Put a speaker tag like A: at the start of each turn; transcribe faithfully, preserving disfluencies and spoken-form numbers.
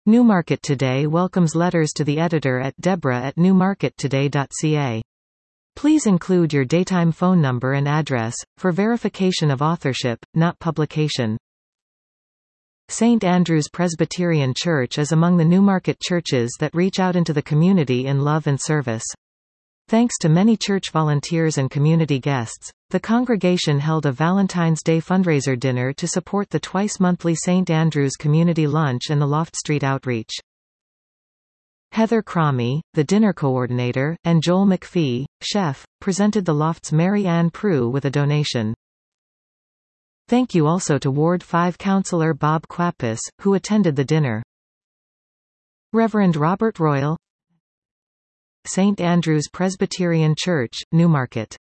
A: Newmarket Today welcomes letters to the editor at Deborah at newmarket today dot c a. Please include your daytime phone number and address, for verification of authorship, not publication. Saint Andrew's Presbyterian Church is among the Newmarket churches that reach out into the community in love and service. Thanks to many church volunteers and community guests, the congregation held a Valentine's Day fundraiser dinner to support the twice-monthly Saint Andrew's Community Lunch and the Loft Street Outreach. Heather Cromie, the dinner coordinator, and Joel McPhee, chef, presented the Loft's Mary Ann Prue with a donation. Thank you also to Ward five Councillor Bob Quapis, who attended the dinner. Reverend Robert Royal, Saint Andrew's Presbyterian Church, Newmarket.